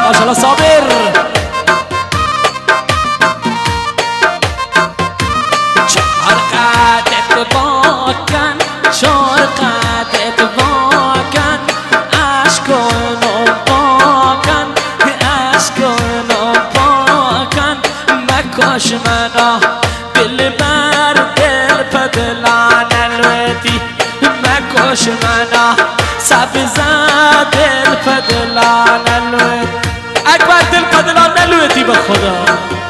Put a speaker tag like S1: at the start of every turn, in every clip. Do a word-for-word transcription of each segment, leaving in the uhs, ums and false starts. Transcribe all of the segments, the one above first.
S1: ماشاءالله صابر. چهار قدت باکن، چهار قدت باکن، عشقانو باکن، عشقانو باکن. مکاش منا دل بر دل پدلان الوتی، مکاش منا سبز دل پدلان الوتی. اکبر دل پدلان الوتی به خدا.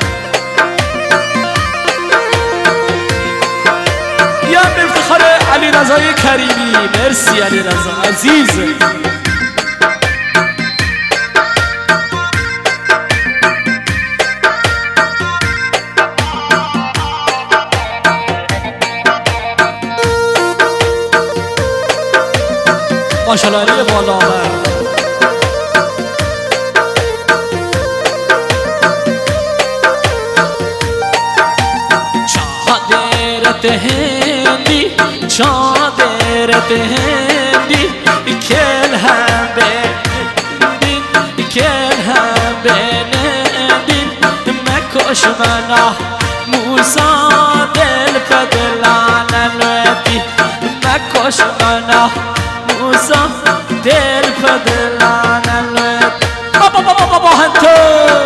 S1: یا افتخار علی رضای کریمی. مرسی علی رضا عزیز. ماشاءالله علی بالاور. چادرت هندی، چادرت هندی، کل هم بندین، کل هم بندین. مکاش منا موسا دل پدلان الوتی، مکاش منا موسا دل پدلان الوتی. بابا بابا بابا هنتو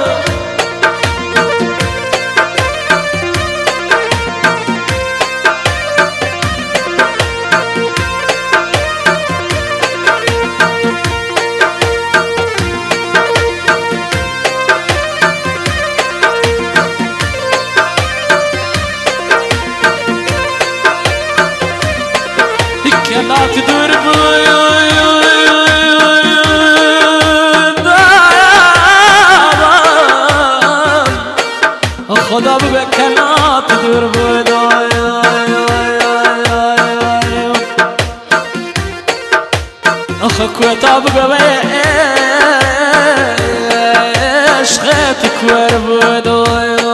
S1: کنات دور بود خدا بگو کنات دور بود. آخه کوتا بگو عشقت کور بود.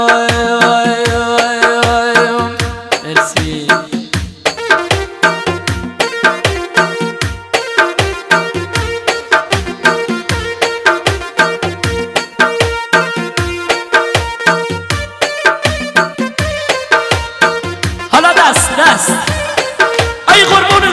S1: مرسی. دست ای قربونه.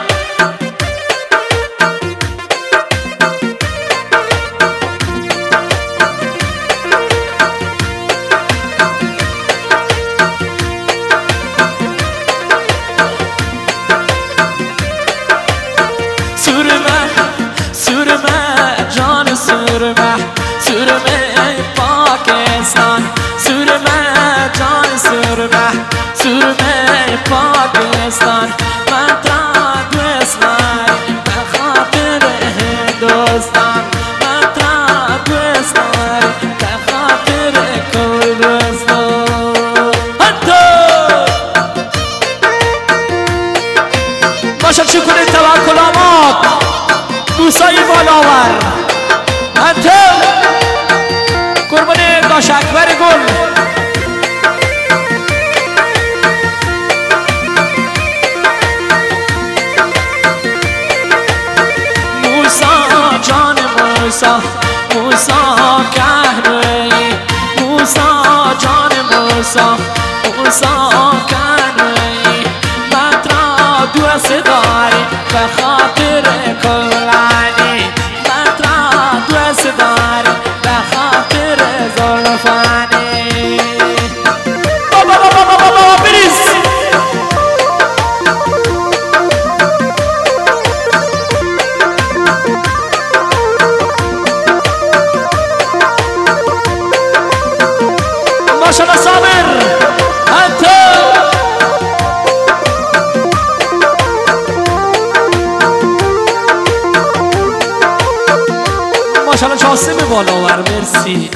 S1: سرمه سرمه جان سرمه سرمه پاکستان، سرمه جان سرمه سرمه پاکستان. من تا دوستان به خاطر هندوستان، من تا دوستان به خاطر کردستان. باشد شکر توکل آماد موسای بالاور. انتو قربان داش اکبر گل. موسا موسا کهنوی، موسا جان موسا موسا کهنوی. مترا دوست داری به خاطر کلانی، مترا دوست داری به خاطر زلفانی. بابا بابا بابا بابا بریز. ماشاءالله صابر. انتو ماشاءالله جاسم بالاور. مرسی.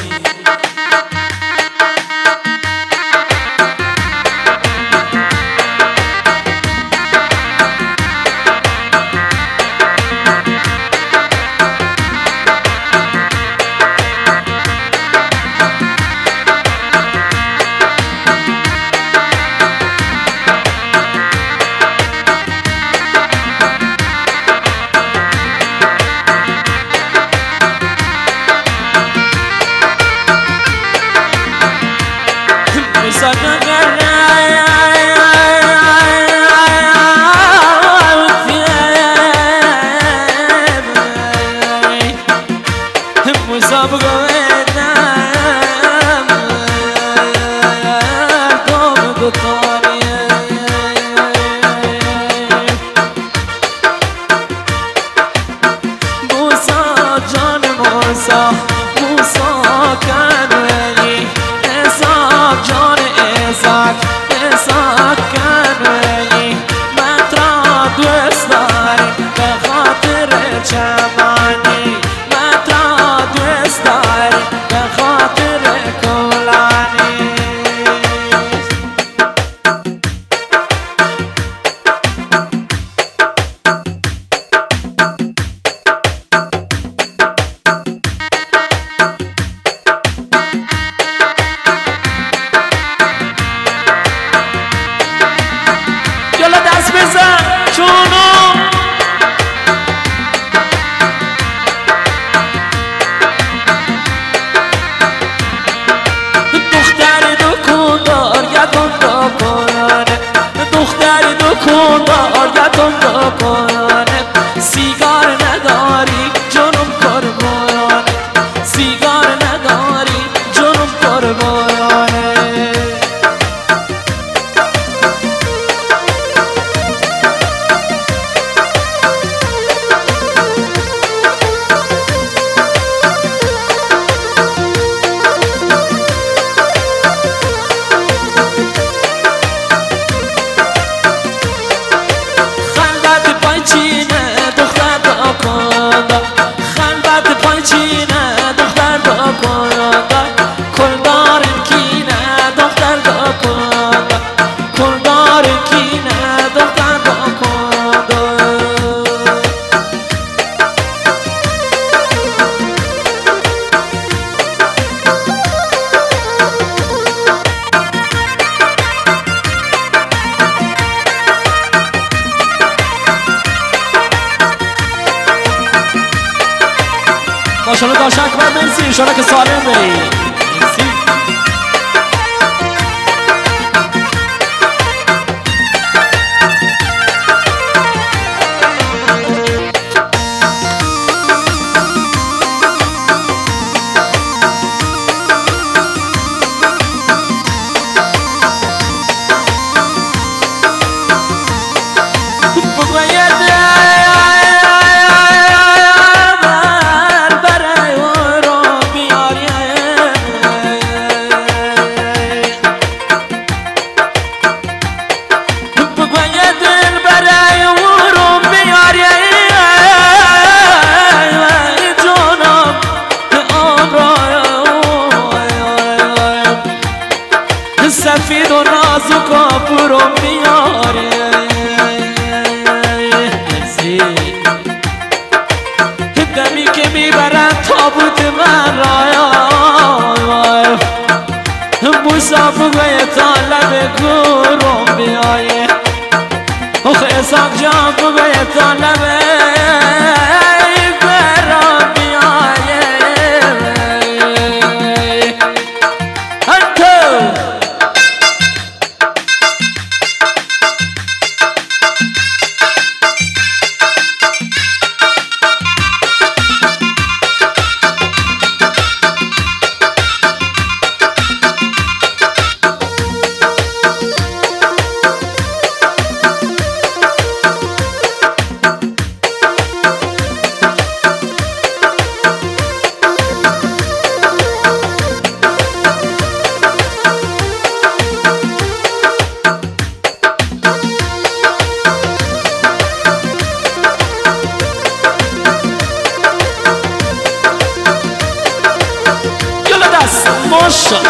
S1: کن داردتم بکنانت سیگار نداری جنم قربانت سیگار نداری جنم قربانت ماشاءالله داشت اکبر مرسی انشاءالله که سالم بری مرسی سفید و نازک و برو میاره دمی که میبرن تابوت من رای موسا بگوی تا لب گروم بیایه اخ اساق جان بگوی تا لب گروم بیایه ماشا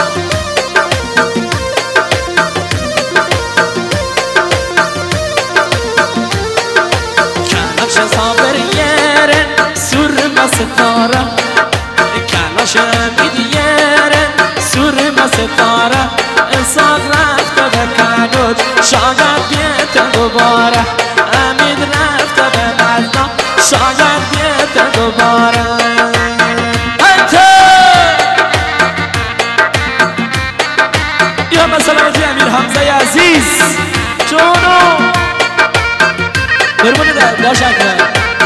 S1: کلاش صابر یرن سر مستاره کلاش امید یرن سر مستاره انسان رفته به کنود شاید بیت دوباره امید رفته به مزنا شاید بیت دوباره سلامتی امیر حمزه عزیز جونو برمونه در داشت اکبر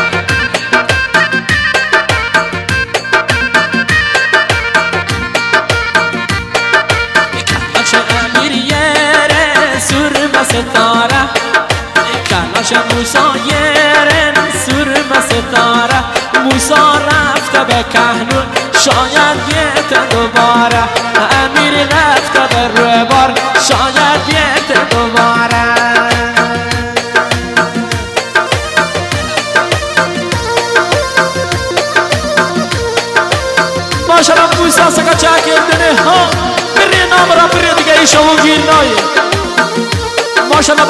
S1: کلاش امیر یرن سر مستاره کلاش موسا یرن سر مستاره موسا رفته به کهنون شاید بیت دوباره امیر رفته به روی بار شاید بیت دوباره ماشاءالله موسا سکا چا کردنه ها بری نام را بری دیگه ایشا و گیر نایه ماشاءالله